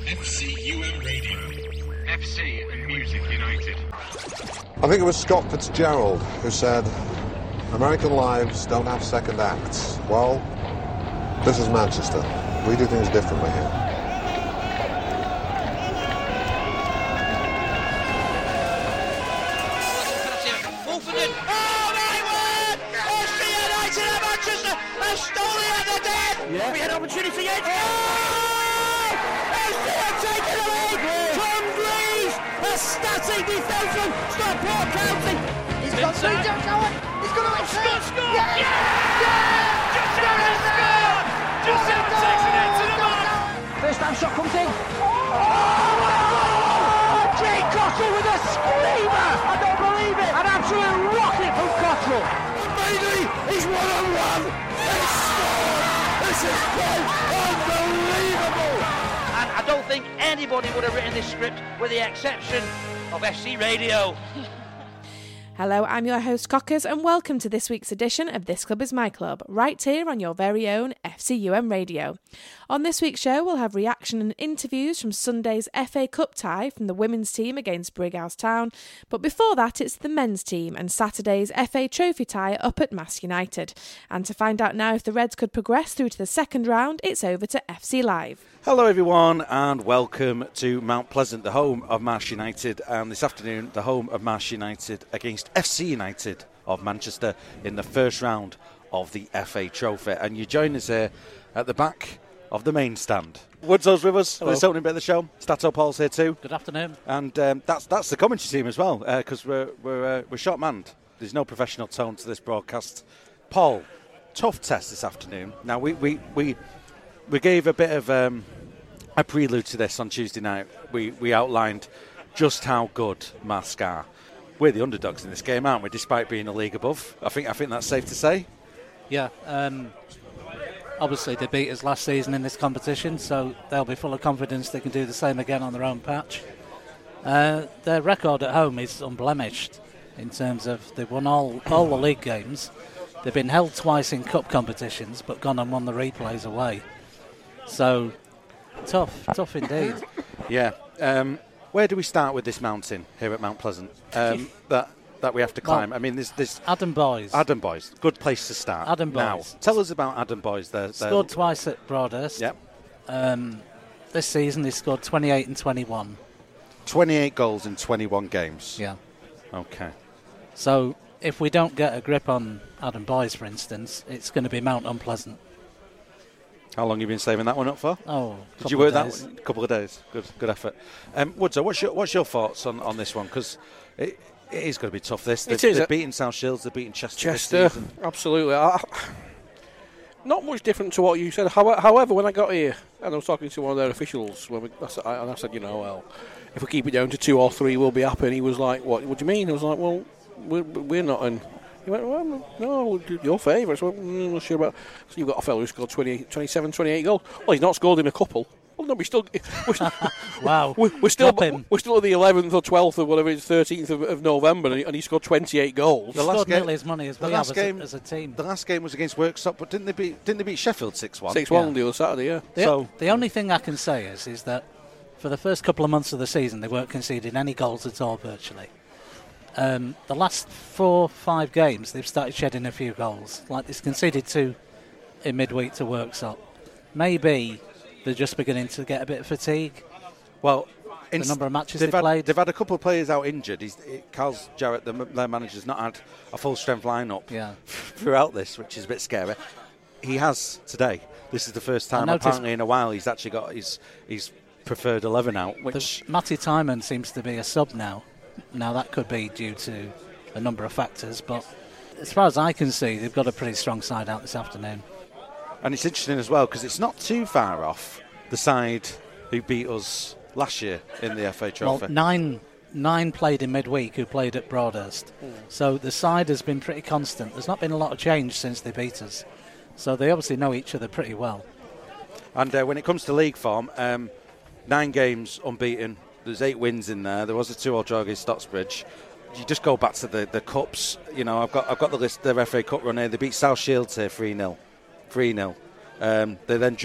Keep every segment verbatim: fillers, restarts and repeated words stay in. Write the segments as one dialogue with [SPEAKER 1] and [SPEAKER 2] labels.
[SPEAKER 1] F C U M Radio. F C and Music United.
[SPEAKER 2] I think it was Scott Fitzgerald who said, American lives don't have second acts. Well, this is Manchester. We do things differently here.
[SPEAKER 3] Yeah. We had opportunity yet. Oh! F C have taken the lead. Tom Greaves, a static defensive. Stop Port County. He's got three jumps going. He's going to
[SPEAKER 4] Scott scored.
[SPEAKER 3] Yeah!
[SPEAKER 4] Yeah!
[SPEAKER 3] Yeah!
[SPEAKER 4] Giuseppe scored. Giuseppe takes it into the box.
[SPEAKER 3] First time shot comes in. Oh! Jay Cottrell with a screamer. I don't believe it. An absolute rocket from Cottrell.
[SPEAKER 4] Bailey, he's one on one. He's scored. This is quite unbelievable!
[SPEAKER 5] And I don't think anybody would have written this script with the exception of F C Radio.
[SPEAKER 6] Hello, I'm your host Cockers and welcome to this week's edition of This Club Is My Club, right here on your very own F C U M Radio. On this week's show we'll have reaction and interviews from Sunday's F A Cup tie from the women's team against Brighouse Town, but before that it's the men's team and Saturday's F A Trophy tie up at Mass United. And to find out now if the Reds could progress through to the second round, it's over to F C Live.
[SPEAKER 7] Hello everyone and welcome to Mount Pleasant, the home of Marsh United, and this afternoon the home of Marsh United against F C United of Manchester in the first round of the F A Trophy. And you join us here at the back of the main stand. Woodshall's with us for this opening bit of the show. Stato Paul's here too.
[SPEAKER 8] Good afternoon.
[SPEAKER 7] And um, that's that's the commentary team as well, because uh, we're we're uh, we're short-manned. There's no professional tone to this broadcast. Paul, tough test this afternoon. Now we we we, we gave a bit of um, a prelude to this on Tuesday night. We we outlined just how good Marsk are. We're the underdogs in this game, aren't we? Despite being a league above, I think I think that's safe to say.
[SPEAKER 8] Yeah. Um, obviously, they beat us last season in this competition, so they'll be full of confidence they can do the same again on their own patch. Uh, their record at home is unblemished in terms of they've won all all the league games. They've been held twice in cup competitions, but gone and won the replays away. So tough, tough indeed.
[SPEAKER 7] Yeah. Um, Where do we start with this mountain here at Mount Pleasant um, that that we have to climb?
[SPEAKER 8] Well,
[SPEAKER 7] I mean, there's this
[SPEAKER 8] Adam Boys.
[SPEAKER 7] Adam Boys, good place to start.
[SPEAKER 8] Adam
[SPEAKER 7] now,
[SPEAKER 8] Boys.
[SPEAKER 7] Tell us about Adam Boys. They're, they're
[SPEAKER 8] scored twice at Broadhurst.
[SPEAKER 7] Yep.
[SPEAKER 8] Um, this season they scored twenty-eight and twenty-one.
[SPEAKER 7] twenty-eight goals in twenty-one games.
[SPEAKER 8] Yeah.
[SPEAKER 7] Okay.
[SPEAKER 8] So if we don't get a grip on Adam Boys, for instance, it's going to be Mount Unpleasant.
[SPEAKER 7] How long have you been saving that one up for?
[SPEAKER 8] Oh,
[SPEAKER 7] did you work that one? A couple of days. Good, good effort. Um, Woodso, what's your what's your thoughts on, on this one? Because it, it is going to be tough. This
[SPEAKER 9] it
[SPEAKER 7] they've,
[SPEAKER 9] is.
[SPEAKER 7] They've beaten South Shields. They've beaten Chester.
[SPEAKER 9] Chester,
[SPEAKER 7] this season.
[SPEAKER 9] Absolutely. I, not much different to what you said. However, when I got here and I was talking to one of their officials, when we, and I said, you know, well, if we keep it down to two or three, we'll be happy. And he was like, "What? What do you mean?" I was like, "Well, we're, we're not in." He went, well, no, your favourites. Well, I'm not sure about. So you've got a fellow who scored twenty, twenty-seven, twenty-eight goals. Well, he's not scored in a couple. Well, no, we still. We're,
[SPEAKER 8] wow.
[SPEAKER 9] We're, we're still. We're still at the eleventh or twelfth or whatever it's thirteenth of, of November, and he, and he scored twenty-eight goals.
[SPEAKER 8] The last scored game, nearly as many as we have
[SPEAKER 7] game,
[SPEAKER 8] as, a, as a team.
[SPEAKER 7] The last game was against Worksop, but didn't they beat? Didn't they beat Sheffield six one?
[SPEAKER 9] Six one yeah. the other Saturday. Yeah.
[SPEAKER 8] The,
[SPEAKER 7] so
[SPEAKER 8] the only thing I can say is is that for the first couple of months of the season, they weren't conceding any goals at all virtually. Um, the last four, five games, they've started shedding a few goals. Like they've conceded two in midweek to Worksop. Maybe they're just beginning to get a bit of fatigue.
[SPEAKER 7] Well,
[SPEAKER 8] the number of matches
[SPEAKER 7] they've,
[SPEAKER 8] they've
[SPEAKER 7] had,
[SPEAKER 8] played.
[SPEAKER 7] They've had a couple of players out injured. He's, it, Carl Jarrett, the, their manager's not had a full strength lineup
[SPEAKER 8] yeah.
[SPEAKER 7] throughout this, which is a bit scary. He has today. This is the first time apparently in a while he's actually got his his preferred eleven out. Which
[SPEAKER 8] the, Matty Timon seems to be a sub now. Now, that could be due to a number of factors, but as far as I can see, they've got a pretty strong side out this afternoon.
[SPEAKER 7] And it's interesting as well, because it's not too far off the side who beat us last year in the F A Trophy.
[SPEAKER 8] Well, nine, nine played in midweek who played at Broadhurst. Mm. So the side has been pretty constant. There's not been a lot of change since they beat us. So they obviously know each other pretty well.
[SPEAKER 7] And uh, when it comes to league form, um, nine games unbeaten. There's eight wins in there. There was a two-all draw against Stocksbridge. You just go back to the, the cups. You know, I've got I've got the list. Their F A Cup run here. They beat South Shields here three nil, three nil. Um, they then drew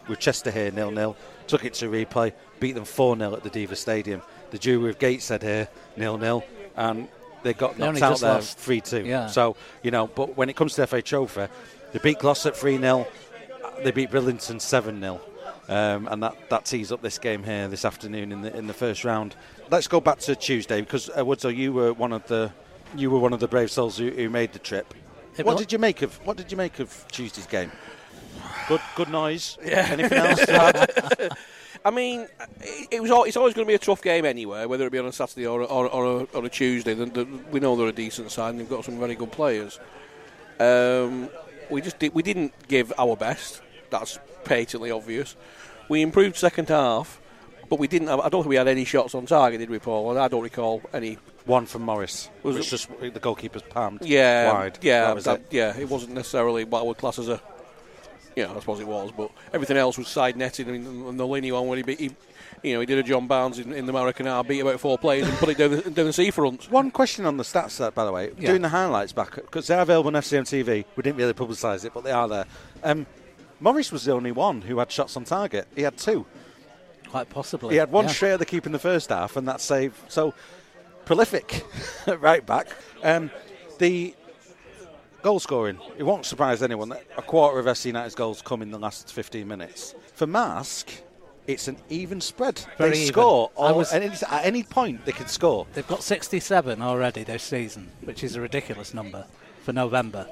[SPEAKER 7] with Chester here nil nil, took it to replay, beat them four nil at the Diva Stadium. They drew with Gateshead here nil nil, and they got knocked out there three two.
[SPEAKER 8] Yeah.
[SPEAKER 7] So, you know, but when it comes to the F A Trophy, they beat Glossop three nil, they beat Bridlington seven nil. Um, and that, that tees up this game here this afternoon in the in the first round. Let's go back to Tuesday, because uh, Woodzo, you were one of the you were one of the brave souls who, who made the trip.
[SPEAKER 8] It
[SPEAKER 7] what
[SPEAKER 8] will.
[SPEAKER 7] did you make of what did you make of Tuesday's game? Good good noise.
[SPEAKER 9] Yeah.
[SPEAKER 7] Anything else to add?
[SPEAKER 9] I mean, it, it was. All, it's always going to be a tough game anyway, whether it be on a Saturday or or, or, a, or a Tuesday. The, the, we know they're a decent side, and they've got some very good players. Um, we just did, we didn't give our best. That's patently obvious. We improved second half, but we didn't have, I don't think we had any shots on target, did we, Paul? And I don't recall any.
[SPEAKER 7] One from Morris.
[SPEAKER 9] Was
[SPEAKER 7] which
[SPEAKER 9] it
[SPEAKER 7] just the goalkeeper's palmed
[SPEAKER 9] yeah,
[SPEAKER 7] wide.
[SPEAKER 9] Yeah,
[SPEAKER 7] that was
[SPEAKER 9] that,
[SPEAKER 7] it.
[SPEAKER 9] yeah. It wasn't necessarily what I would class as a. Yeah, I suppose it was, but everything else was side netted. I mean, and the Linney one where he, beat, he, you know, he did a John Barnes in, in the Maracana, beat about four players and put it down the, down the seafront.
[SPEAKER 7] One question on the stats, there, by the way.
[SPEAKER 9] Yeah.
[SPEAKER 7] Doing the highlights back, because they're available on F C M T V. We didn't really publicise it, but they are there. Um, Morris was the only one who had shots on target. He had two.
[SPEAKER 8] Quite possibly.
[SPEAKER 7] He had one
[SPEAKER 8] yeah.
[SPEAKER 7] straight at the keeper in the first half, and that save. So prolific, right back. Um, the goal scoring. It won't surprise anyone that a quarter of F C United's goals come in the last fifteen minutes. For Marsk, it's an even spread.
[SPEAKER 8] Very
[SPEAKER 7] they
[SPEAKER 8] even.
[SPEAKER 7] score
[SPEAKER 8] I
[SPEAKER 7] all,
[SPEAKER 8] was-
[SPEAKER 7] at, any, at any point. They can score.
[SPEAKER 8] They've got sixty-seven already this season, which is a ridiculous number for November.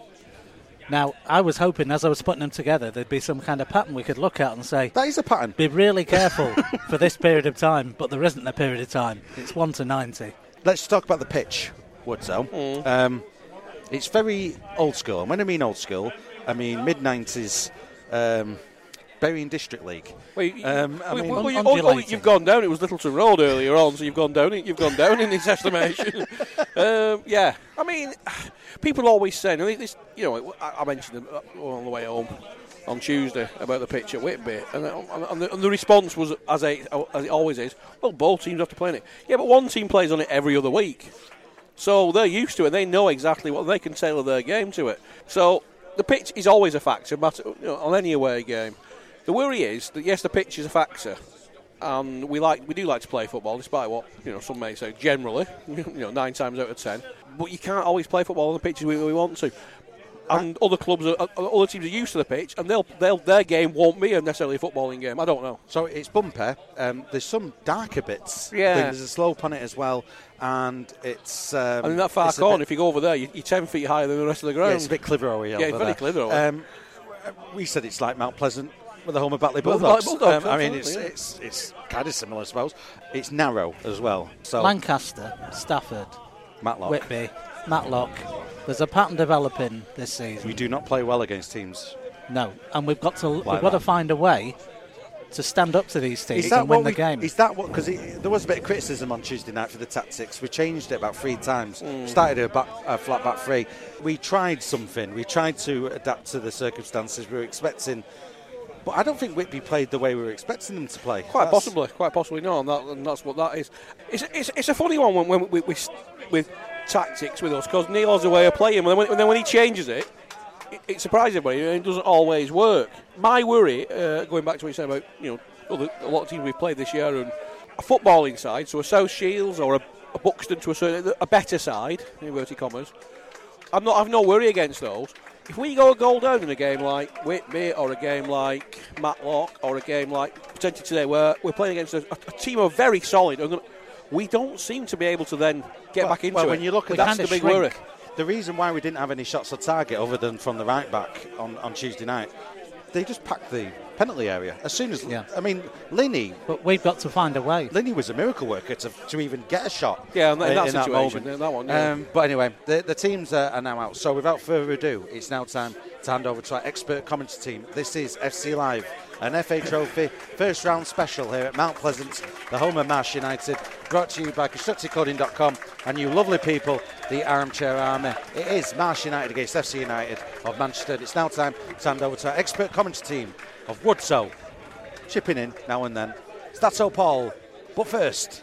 [SPEAKER 8] Now, I was hoping as I was putting them together, there'd be some kind of pattern we could look at and say,
[SPEAKER 7] that is a pattern.
[SPEAKER 8] Be really careful for this period of time, but there isn't a period of time. It's one to ninety.
[SPEAKER 7] Let's talk about the pitch, Woodzo. Mm. Um, it's very old school. And when I mean old school, I mean mid nineties, um, Berrien District League.
[SPEAKER 9] Well,
[SPEAKER 7] um, I
[SPEAKER 9] well,
[SPEAKER 7] mean,
[SPEAKER 9] well, you, oh, oh, you've gone down. It was Littleton Road earlier on, so you've gone down. You've gone down in this estimation. um, yeah, I mean, people always say, and this, you know, I, I mentioned it on the way home on Tuesday about the pitch at Whitby, and, and, the, and the response was as, a, as it always is. Well, both teams have to play on it. Yeah, but one team plays on it every other week, so they're used to it. They know exactly what they can tailor their game to it. So the pitch is always a factor, matter, you know, on any away game. The worry is that yes, the pitch is a factor, and we like we do like to play football, despite what you know some may say. Generally, you know, nine times out of ten, but you can't always play football on the pitches we, we want to. And other clubs, are, other teams are used to the pitch, and they'll, they'll their game won't be a necessarily a footballing game. I don't know.
[SPEAKER 7] So it's bumper. Um, there's some darker bits.
[SPEAKER 9] Yeah.
[SPEAKER 7] There's a slope on it as well, and it's. Um,
[SPEAKER 9] and in that far
[SPEAKER 7] it's
[SPEAKER 9] corner,
[SPEAKER 7] bit,
[SPEAKER 9] if you go over there, you're ten feet higher than the rest of the ground.
[SPEAKER 7] Yeah, it's a bit Clitheroe-y.
[SPEAKER 9] Yeah, it's very Clitheroe.
[SPEAKER 7] Um, we said it's like Mount Pleasant. With the home of Batley
[SPEAKER 9] Well,
[SPEAKER 7] Bulldogs.
[SPEAKER 9] like Bulldogs
[SPEAKER 7] um, I mean, it's,
[SPEAKER 9] yeah.
[SPEAKER 7] it's it's kind of similar, I suppose. It's narrow as well. So
[SPEAKER 8] Lancaster, Stafford,
[SPEAKER 7] Matlock.
[SPEAKER 8] Whitby, Matlock. There's a pattern developing this season.
[SPEAKER 7] We do not play well against teams.
[SPEAKER 8] No, and we've got to
[SPEAKER 7] Like
[SPEAKER 8] we've got
[SPEAKER 7] that.
[SPEAKER 8] to find a way to stand up to these teams
[SPEAKER 7] Is that
[SPEAKER 8] and win
[SPEAKER 7] what
[SPEAKER 8] the
[SPEAKER 7] we,
[SPEAKER 8] game.
[SPEAKER 7] Is that what? Because there was a bit of criticism on Tuesday night for the tactics. We changed it about three times.
[SPEAKER 9] Mm.
[SPEAKER 7] Started a, back, a flat back three. We tried something. We tried to adapt to the circumstances we were expecting. But I don't think Whitby played the way we were expecting them to play.
[SPEAKER 9] Quite
[SPEAKER 7] That's,
[SPEAKER 9] possibly, quite possibly no, and, that, and that's what that is. It's, it's, it's a funny one when, when we, we, with tactics with us, because Neil has a way of playing, and then when, and then when he changes it, it, it surprises everybody, and it doesn't always work. My worry, uh, going back to what you said about you know other, a lot of teams we've played this year, and a footballing side, so a South Shields or a, a Buxton to a certain a better side, in inverted commas. I'm not, I've no worry against those. If we go a goal down in a game like Whitby or a game like Matlock or a game like potentially today where we're playing against a, a team of very solid, and we don't seem to be able to then get
[SPEAKER 7] well,
[SPEAKER 9] back into
[SPEAKER 7] well,
[SPEAKER 9] it.
[SPEAKER 7] when you look at
[SPEAKER 9] that's
[SPEAKER 7] that,
[SPEAKER 9] the big
[SPEAKER 8] shrink.
[SPEAKER 9] worry.
[SPEAKER 7] The reason why we didn't have any shots on target other than from the right back on, on Tuesday night, they just packed the penalty area as soon as.
[SPEAKER 8] Yeah.
[SPEAKER 7] I mean, Linney.
[SPEAKER 8] But we've got to find a way.
[SPEAKER 7] Linney was a miracle worker to, to even get a shot.
[SPEAKER 9] Yeah, in that, in that
[SPEAKER 7] in that
[SPEAKER 9] situation,
[SPEAKER 7] moment.
[SPEAKER 9] in that one. Yeah.
[SPEAKER 7] Um, but anyway, the, the teams are, are now out. So without further ado, it's now time to hand over to our expert commentary team. This is F C Live, an F A Trophy first round special here at Mount Pleasant, the home of Marsh United, brought to you by constructive coding dot com and you lovely people, the Armchair Army. It is Marsh United against F C United of Manchester. It's now time to hand over to our expert commentary team of Woodzo, chipping in now and then. It's That's So Paul. But first,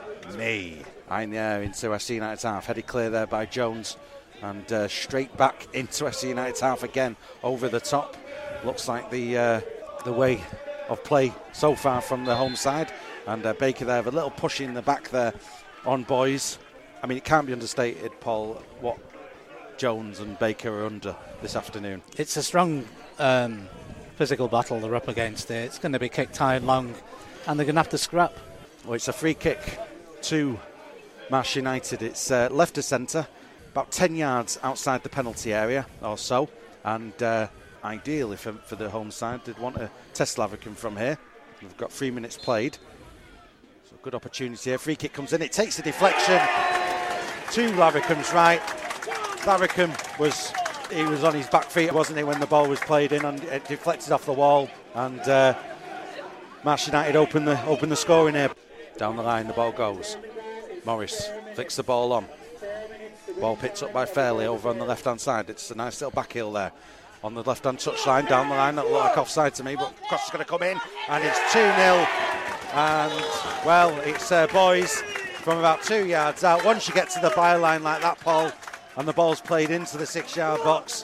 [SPEAKER 7] me. I'm there into F C United's half, headed clear there by Jones, and uh, straight back into F C United's half again, over the top. Looks like the uh, the way of play so far from the home side. And uh, Baker there with a little push in the back there on Boys. I mean, it can't be understated, Paul, what Jones and Baker are under this afternoon.
[SPEAKER 8] It's a strong um, physical battle they're up against here. It's going to be kicked high and long, and they're going to have to scrap.
[SPEAKER 7] Well, it's a free kick to Marsh United. It's uh, left of centre, about ten yards outside the penalty area or so. And uh, ideally for, for the home side, they'd want to test Lavercombe from here. We've got three minutes played. So good opportunity here. Free kick comes in. It takes a deflection to Lavercombe's right. Lavercombe was he was on his back feet, wasn't he, when the ball was played in, and it deflected off the wall. And uh, Marsh United open the open the scoring here. Down the line, the ball goes. Morris flicks the ball on. Ball picked up by Fairley over on the left-hand side. It's a nice little back heel there on the left-hand touchline. Down the line, that looked like offside to me, but cross is going to come in, and it's two nil. And, well, it's uh, Boys from about two yards out. Once you get to the byline like that, Paul, and the ball's played into the six-yard box,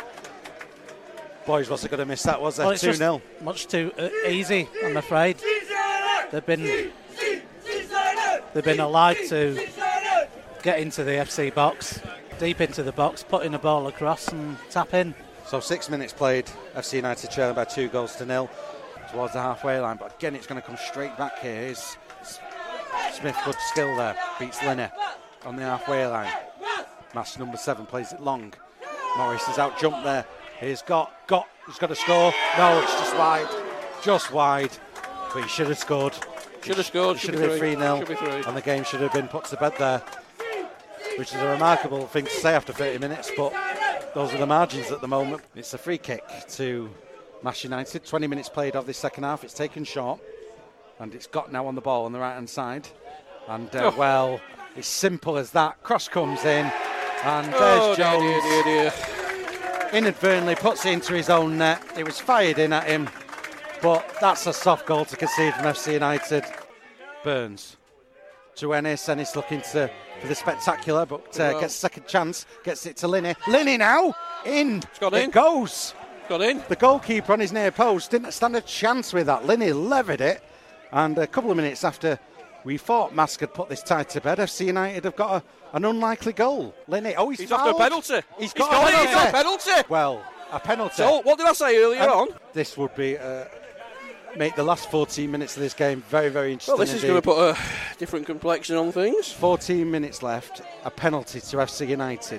[SPEAKER 7] Boys wasn't going to miss that, was there?
[SPEAKER 8] Well,
[SPEAKER 7] two nil.
[SPEAKER 8] Much too uh, easy, I'm afraid. They've been they've been allowed to get into the F C box, deep into the box, putting a ball across and tap in.
[SPEAKER 7] So six minutes played, F C United trailing by two goals to nil towards the halfway line. But again, it's going to come straight back here. Here's Smith, good skill there, beats Linney on the halfway line. Mass number seven plays it long. Morris is out jump there. He's got, got, he's got to score. No, it's just wide, just wide. But he should have scored.
[SPEAKER 9] Should have scored.
[SPEAKER 7] Should have been three nil. And the game should have been put to bed there, which is a remarkable thing to say after thirty minutes, but those are the margins at the moment. It's a free kick to Marsh United. twenty minutes played of this second half. It's taken short, and it's got now on the ball on the right-hand side. And, uh, oh. well, it's simple as that. Cross comes in, and there's
[SPEAKER 9] oh,
[SPEAKER 7] Jones.
[SPEAKER 9] Dear, dear, dear.
[SPEAKER 7] Inadvertently puts it into his own net. It was fired in at him, but that's a soft goal to concede from F C United. Burns to Ennis. Ennis looking to, for the spectacular, but uh, well. gets a second chance, gets it to Linney. Linney now, in.
[SPEAKER 9] It's got
[SPEAKER 7] it
[SPEAKER 9] in.
[SPEAKER 7] goes.
[SPEAKER 9] It's got in.
[SPEAKER 7] The goalkeeper on his near post didn't stand a chance with that. Linney levered it, and a couple of minutes after we thought Mask had put this tie to bed, F C United have got a, an unlikely goal. Linney, oh, he's,
[SPEAKER 9] he's
[SPEAKER 7] fouled.
[SPEAKER 9] after a penalty.
[SPEAKER 7] He's got,
[SPEAKER 9] he's got
[SPEAKER 7] a, penalty.
[SPEAKER 9] He's got a penalty.
[SPEAKER 7] Well, a penalty.
[SPEAKER 9] So, what did I say earlier
[SPEAKER 7] and
[SPEAKER 9] on?
[SPEAKER 7] This would be... Uh, make the last fourteen minutes of this game very, very interesting.
[SPEAKER 9] Well, this is
[SPEAKER 7] indeed.
[SPEAKER 9] going to put a different complexion on things.
[SPEAKER 7] fourteen minutes left, a penalty to F C United.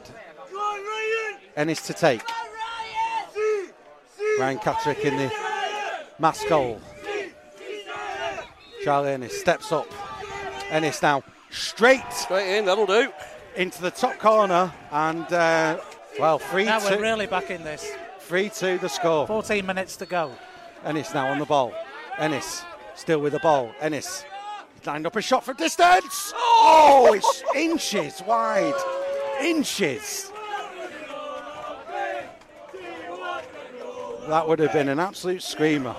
[SPEAKER 7] Ennis to take. Ryan Catterick in the mass goal. Charlie Ennis steps up. Ennis now straight.
[SPEAKER 9] Straight in, that'll do.
[SPEAKER 7] Into the top corner, and, uh, well, three two.
[SPEAKER 8] Now we're really back in this.
[SPEAKER 7] three two the score.
[SPEAKER 8] fourteen minutes to go.
[SPEAKER 7] Ennis now on the ball. Ennis still with the ball. Ennis lined up a shot for distance. Oh, it's inches wide. Inches. That would have been an absolute screamer.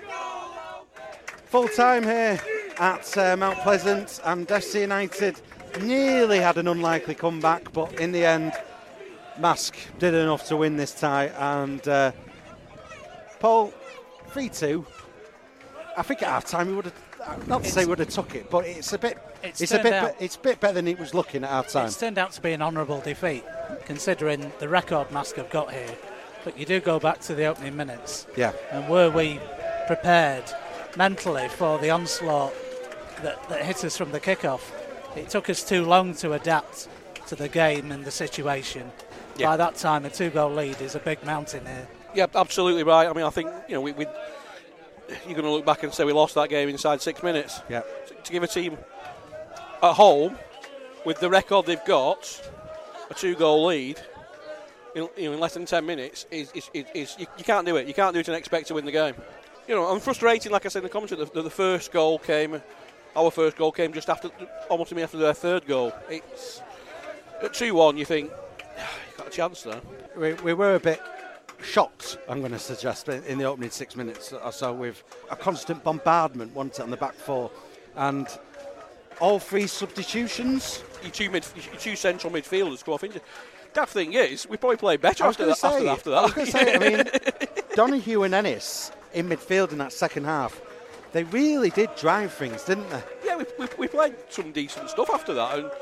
[SPEAKER 7] Full time here at uh, Mount Pleasant, and F C United nearly had an unlikely comeback, but in the end, Mask did enough to win this tie. And uh, Paul, three two. I think at half time we would have, not to say we would have took it, but it's a bit, it's, it's a bit, out, it's a bit better than it was looking at half time.
[SPEAKER 8] It's turned out to be an honourable defeat, considering the record Mask have got here. But you do go back to the opening minutes.
[SPEAKER 7] Yeah.
[SPEAKER 8] And were we prepared mentally for the onslaught that, that hit us from the kickoff? It took us too long to adapt to the game and the situation. Yeah. By that time, a two-goal lead is a big mountain here.
[SPEAKER 9] Yeah, absolutely right. I mean, I think, you know, we, we you're going to look back and say we lost that game inside six minutes.
[SPEAKER 7] Yeah.
[SPEAKER 9] To, to give a team at home, with the record they've got, a two-goal lead in, you know, in less than ten minutes, is, is, is, is you, you can't do it. You can't do it and expect to win the game. You know, I'm frustrated, like I said in the commentary, the, the first goal came, our first goal came just after, almost to me after their third goal. It's at two one, you think, you've got a chance there.
[SPEAKER 7] We, we were a bit shocked, I'm going to suggest, in the opening six minutes or so, with a constant bombardment, wasn't it, on the back four, and all three substitutions.
[SPEAKER 9] Your two, mid, your two central midfielders go off injured. Daft thing is, we probably played better after that,
[SPEAKER 7] say,
[SPEAKER 9] after, after that.
[SPEAKER 7] I was going to say, I mean, Donahue and Ennis in midfield in that second half they really did drive things, didn't they?
[SPEAKER 9] Yeah, we, we, we played some decent stuff after that, and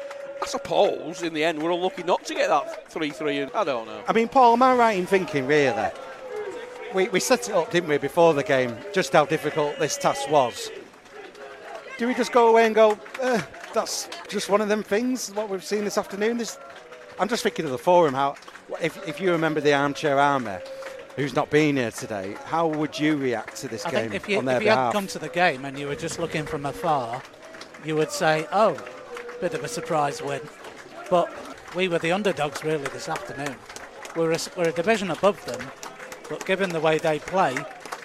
[SPEAKER 9] I suppose in the end we're unlucky not to get that three three, and I don't know.
[SPEAKER 7] I mean, Paul, am I right in thinking, really, we, we set it up, didn't we, before the game, just how difficult this task was? Do we just go away and go, eh, that's just one of them things, what we've seen this afternoon? This, I'm just thinking of the forum, how if, if you remember the Armchair Army, who's not been here today, how would you react to this
[SPEAKER 8] I
[SPEAKER 7] game
[SPEAKER 8] think if you,
[SPEAKER 7] on their
[SPEAKER 8] if you
[SPEAKER 7] behalf?
[SPEAKER 8] had come to the game and you were just looking from afar, you would say, oh, bit of a surprise win. But we were the underdogs, really, this afternoon. We're a, we're a division above them, but given the way they play,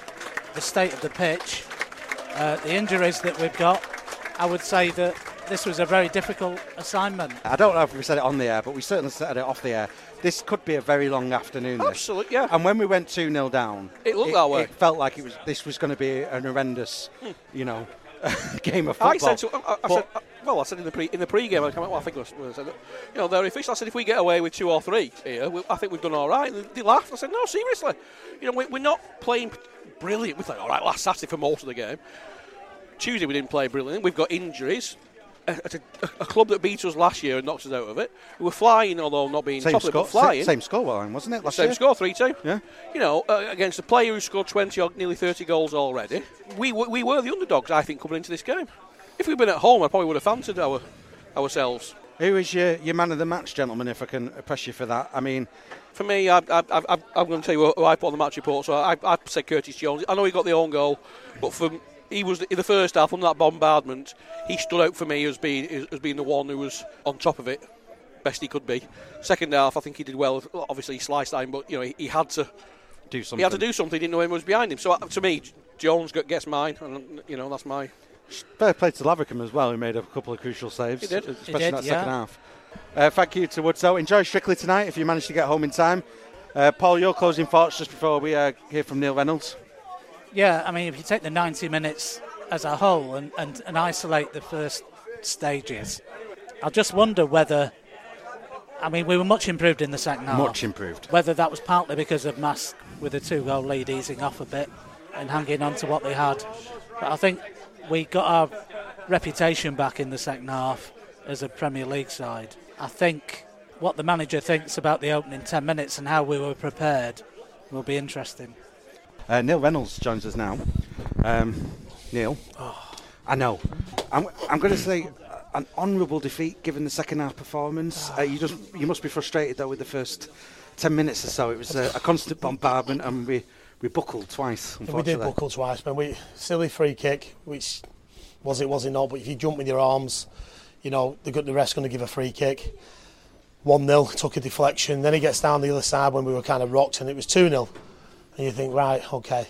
[SPEAKER 8] the state of the pitch, uh, the injuries that we've got, I would say that this was a very difficult assignment.
[SPEAKER 7] I don't know if we said it on the air, but we certainly said it off the air. This could be a very long afternoon. This.
[SPEAKER 9] Absolutely, yeah.
[SPEAKER 7] And when we went two nil down,
[SPEAKER 9] it looked it, that way.
[SPEAKER 7] It felt like it was. This was going to be an horrendous, hmm. you know, game of football.
[SPEAKER 9] I said, to, I, I said, well, I said in the pre in the pre-game, I, well, I think it was, you know, they're official. I said if we get away with two or three here, we, I think we've done all right. And they laughed. I said, no, seriously, you know, we, we're not playing brilliant. We thought, all right, last Saturday for most of the game. Tuesday we didn't play brilliantly. We've got injuries. At a, a club that beat us last year and knocked us out of it. We were flying, although not being
[SPEAKER 7] same
[SPEAKER 9] top
[SPEAKER 7] score,
[SPEAKER 9] of it, but flying.
[SPEAKER 7] Same score, well, wasn't it? Last
[SPEAKER 9] same
[SPEAKER 7] year?
[SPEAKER 9] score, three two.
[SPEAKER 7] Yeah.
[SPEAKER 9] You know, uh, against a player who scored twenty or nearly thirty goals already. We w- we were the underdogs, I think, coming into this game. If we'd been at home, I probably would have fancied our ourselves.
[SPEAKER 7] Who is your, your man of the match, gentlemen, if I can press you for that? I mean,
[SPEAKER 9] for me, I, I, I, I'm going to tell you who I put on the match report, so I, I said Curtis Jones. I know he got the own goal, but for he was in the first half under that bombardment. He stood out for me as being as being the one who was on top of it, best he could be. Second half, I think he did well. Obviously, he sliced that in, but you know he, he had to
[SPEAKER 7] do something.
[SPEAKER 9] He had to do something. He didn't know anyone was behind him. So uh, to me, Jones gets mine, and you know that's my.
[SPEAKER 7] Fair play to Lavercombe as well, who made a couple of crucial saves,
[SPEAKER 9] he did.
[SPEAKER 7] especially
[SPEAKER 8] he did,
[SPEAKER 7] in that
[SPEAKER 8] yeah.
[SPEAKER 7] second half. Uh, thank you to Woodstow. Enjoy Strictly tonight if you manage to get home in time. Uh, Paul, your closing thoughts just before we uh, hear from Neil Reynolds.
[SPEAKER 8] Yeah, I mean, if you take the ninety minutes as a whole and, and, and isolate the first stages, I just wonder whether, I mean, we were much improved in the second half.
[SPEAKER 7] Much improved.
[SPEAKER 8] Whether that was partly because of Mask with a two-goal lead easing off a bit and hanging on to what they had. But I think we got our reputation back in the second half as a Premier League side. I think what the manager thinks about the opening ten minutes and how we were prepared will be interesting.
[SPEAKER 7] Uh, Neil Reynolds joins us now. Um, Neil,
[SPEAKER 8] oh.
[SPEAKER 7] I know. I'm, I'm going to say an honourable defeat given the second half performance. Uh, you just you must be frustrated though with the first ten minutes or so. It was a, a constant bombardment, and we, we buckled twice. Unfortunately,
[SPEAKER 10] we did buckle twice, but we silly free kick, which was it, was it not? But if you jump with your arms, you know the the rest going to give a free kick. one nil, took a deflection. Then he gets down the other side when we were kind of rocked, and it was two nil. And you think, right, okay.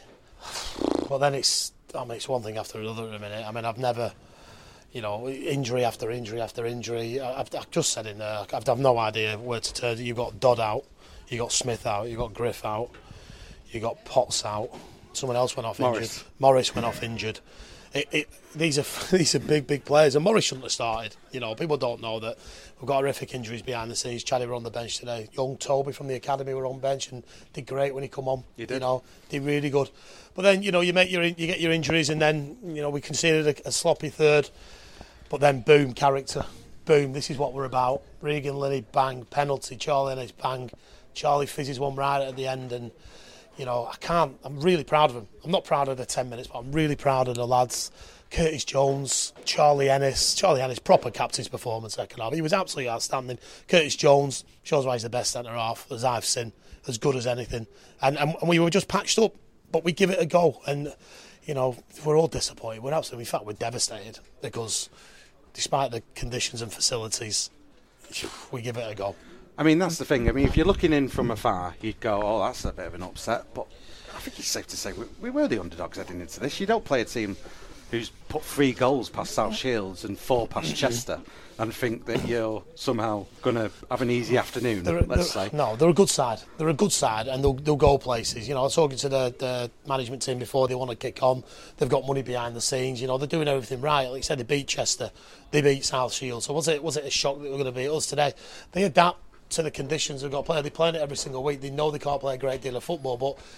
[SPEAKER 10] But then it's, I mean, it's one thing after another in a minute. I mean, I've never, you know, injury after injury after injury. I've, I've just said in there, I've, I've no idea where to turn. You've got Dodd out, you got Smith out, you got Griff out, you got Potts out. Someone else went off
[SPEAKER 7] Morris.
[SPEAKER 10] injured. Morris went off injured. It, it, these are these are big, big players, and Morris shouldn't have started. You know, people don't know that we've got horrific injuries behind the scenes. Chaddy were on the bench today. Young Toby from the academy were on bench and did great when he come on.
[SPEAKER 7] You did.
[SPEAKER 10] You know, did really good. But then you know you make your you get your injuries, and then you know we conceded a, a sloppy third. But then boom, character, boom. This is what we're about. Regan Linney, bang, penalty. Charlie Ennis, bang. Charlie fizzes one right at the end, and. You know, I can't, I'm really proud of them. I'm not proud of the ten minutes, but I'm really proud of the lads. Curtis Jones, Charlie Ennis. Charlie Ennis, proper captain's performance second half. He was absolutely outstanding. Curtis Jones shows why he's the best centre half, as I've seen, as good as anything. And, and, and we were just patched up, but we give it a go. And, you know, we're all disappointed. We're absolutely, in fact, we're devastated because despite the conditions and facilities, we give it a go.
[SPEAKER 7] I mean, that's the thing. I mean, if you're looking in from afar, you'd go, oh, that's a bit of an upset. But I think it's safe to say we, we were the underdogs heading into this. You don't play a team who's put three goals past South Shields and four past Chester and think that you're somehow going to have an easy afternoon,
[SPEAKER 10] they're,
[SPEAKER 7] let's
[SPEAKER 10] they're,
[SPEAKER 7] say.
[SPEAKER 10] No, they're a good side. They're a good side, and they'll, they'll go places. You know, I was talking to the, the management team before. They want to kick on. They've got money behind the scenes. You know, they're doing everything right. Like I said, they beat Chester. They beat South Shields. So was it was it a shock that they were going to beat us today? They adapt to the conditions they've got to play. They play it every single week. They know they can't play a great deal of football, but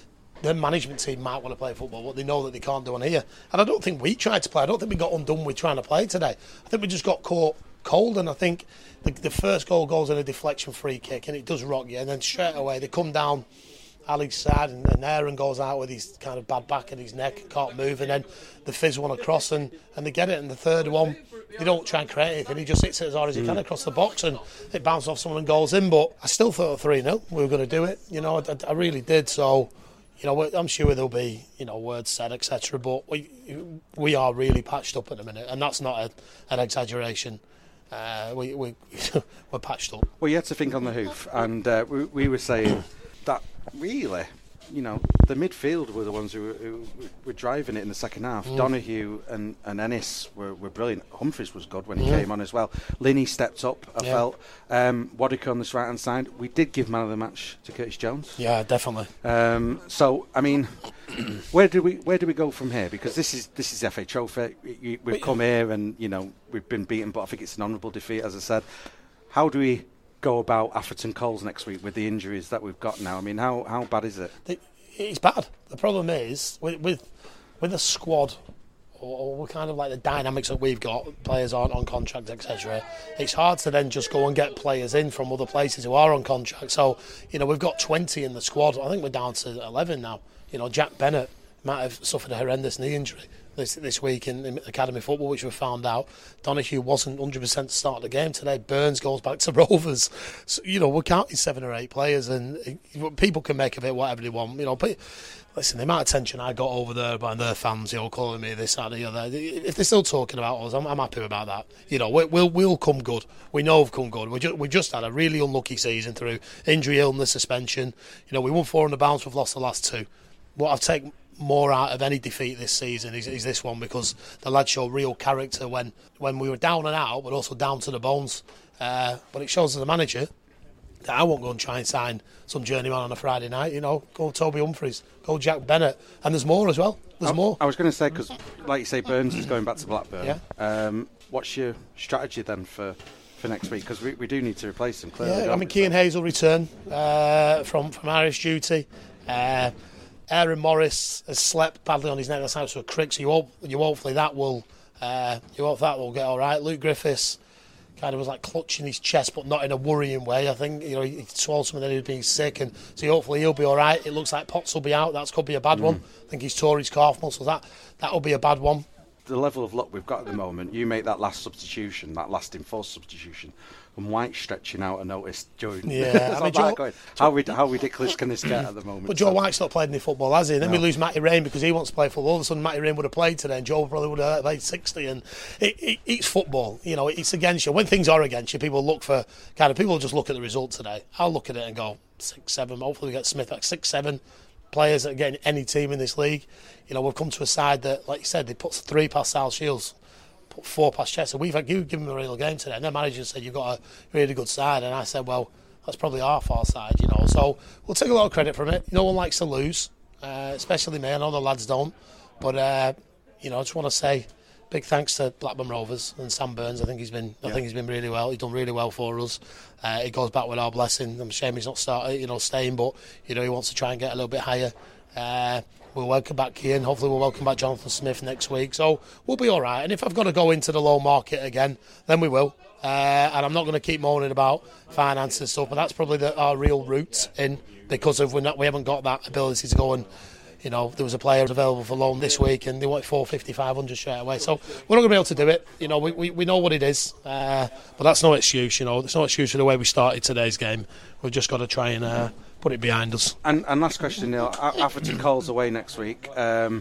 [SPEAKER 10] the management team might want to play football, what they know that they can't do on here. And I don't think we tried to play. I don't think we got undone with trying to play today. I think we just got caught cold, and I think the, the first goal goes in a deflection free kick, and it does rock you, and then straight away they come down Ali's side, and then Aaron goes out with his kind of bad back and his neck and can't move, and then the Fizz one across, and, and they get it, and the third one, they don't try and create anything, he just hits it as hard as he mm. can across the box, and it bounces off someone and goes in. But I still thought three nil we were going to do it, you know, I, I really did. So, you know, I'm sure there'll be, you know, words said, et cetera, but we we are really patched up at the minute, and that's not a, an exaggeration. Uh, we, we, we're patched up.
[SPEAKER 7] Well, you had to think on the hoof, and uh, we, we were saying that really, you know, the midfield were the ones who were, who were driving it in the second half. Mm. Donahue and, and Ennis were, were brilliant. Humphreys was good when he mm. came on as well. Linney stepped up, I yeah. felt. Um, Waddick on this right-hand side. We did give man of the match to Curtis Jones.
[SPEAKER 10] Yeah, definitely.
[SPEAKER 7] Um, so, I mean, where do we where do we go from here? Because this is this is the F A Trophy. We've come here and, you know, we've been beaten, but I think it's an honourable defeat, as I said. How do we go about Atherton Coles next week with the injuries that we've got now? I mean, how how bad is it?
[SPEAKER 10] It's bad. The problem is with with, with a squad, or, or kind of like the dynamics that we've got, players aren't on contract, et cetera. It's hard to then just go and get players in from other places who are on contract. So, you know, we've got twenty in the squad. I think we're down to eleven now. You know, Jack Bennett might have suffered a horrendous knee injury this this week in, in academy football, which we found out. Donahue wasn't one hundred percent to start the game today. Burns goes back to Rovers. So, you know, we're counting seven or eight players, and people can make of it whatever they want. You know, but listen, the amount of attention I got over there by their fans, you know, calling me this, that, the other. If they're still talking about us, I'm, I'm happy about that. You know, we, we'll we'll come good. We know we've come good. We just we just had a really unlucky season through injury, illness, suspension. You know, we won four on the bounce. We've lost the last two. What I've taken more out of any defeat this season is, is this one, because the lads show real character when, when we were down and out, but also down to the bones. Uh, but it shows as a manager that I won't go and try and sign some journeyman on a Friday night. You know, go Toby Humphreys, go Jack Bennett, and there's more as well. There's
[SPEAKER 7] I,
[SPEAKER 10] more.
[SPEAKER 7] I was going to say, because like you say, Burns is going back to Blackburn.
[SPEAKER 10] Yeah.
[SPEAKER 7] Um, what's your strategy then for? For next week, because we, we do need to replace him clearly.
[SPEAKER 10] Yeah, I mean, Keane Hayes will return uh, from from Irish duty. Uh, Aaron Morris has slept badly on his neck. That's out to a crick. So you hope you hopefully that will uh, you hope that will get all right. Luke Griffiths kind of was like clutching his chest, but not in a worrying way. I think, you know, he swallowed something, then he was being sick, and so hopefully he'll be all right. It looks like Potts will be out. That could be a bad mm. one. I think he's tore his calf muscle. That that will be a bad one.
[SPEAKER 7] The level of luck we've got at the moment, you make that last substitution, that last enforced substitution, and White stretching out a notice during.
[SPEAKER 10] Yeah, I mean, Joe,
[SPEAKER 7] going. How, rid- how ridiculous can this get at the moment?
[SPEAKER 10] But Joe so. White's not played any football, has he? And then
[SPEAKER 7] no.
[SPEAKER 10] we lose Matty Rain because he wants to play football. All of a sudden, Matty Rain would have played today, and Joe probably would have played sixty. And it, it, it's football, you know. It's against you. When things are against you, people look for kind of people just look at the result today. I'll look at it and go six, seven. Hopefully, we get Smith like six, seven players that get any team in this league. You know, we've come to a side that, like you said, they put three past Sal Shields, put four past Chester. We've had, you given them a real game today, and their manager said you've got a really good side, and I said, well, that's probably half our side, you know. So we'll take a lot of credit from it. No one likes to lose, uh, especially me. I know the lads don't, but uh, you know, I just want to say big thanks to Blackburn Rovers and Sam Burns. I think he's been, I yeah. think he's been really well. He's done really well for us. Uh, it goes back with our blessing. I'm ashamed he's not starting, you know, staying, but you know, he wants to try and get a little bit higher. Uh, we'll welcome back Keane. Hopefully we'll welcome back Jonathan Smith next week. So we'll be all right. And if I've got to go into the low market again, then we will. Uh, and I'm not going to keep moaning about finance and stuff. But that's probably the, our real route in, because of we're not, we haven't got that ability to go and, you know, there was a player available for loan this week and they want four fifty, five hundred straight away. So we're not going to be able to do it. You know, we, we, we know what it is. Uh, but that's no excuse, you know. There's no excuse for the way we started today's game. We've just got to try and uh, put it behind us.
[SPEAKER 7] And, and last question, Neil. Atherton Coles away next week. Um,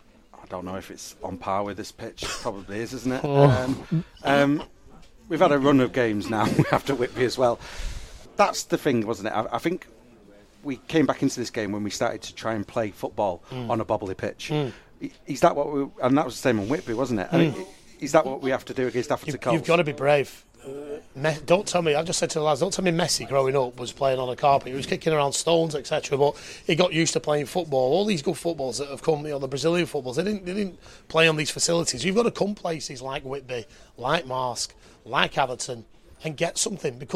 [SPEAKER 7] I don't know if it's on par with this pitch. It probably is, isn't it?
[SPEAKER 10] Oh.
[SPEAKER 7] Um, um, we've had a run of games now after Whitby as well. That's the thing, wasn't it? I, I think we came back into this game when we started to try and play football mm. on a bobbly pitch. Mm. Is that what we? And that was the same on Whitby, wasn't it? Mm. I mean, is that what we have to do against Atherton Coles?
[SPEAKER 10] You've got to be brave. Uh, don't tell me, I just said to the lads, don't tell me Messi growing up was playing on a carpet. He was kicking around stones, et cetera. But he got used to playing football. All these good footballs that have come, you know, the Brazilian footballs, they didn't, they didn't play on these facilities. You've got to come places like Whitby, like Marsk, like Atherton, and get something, because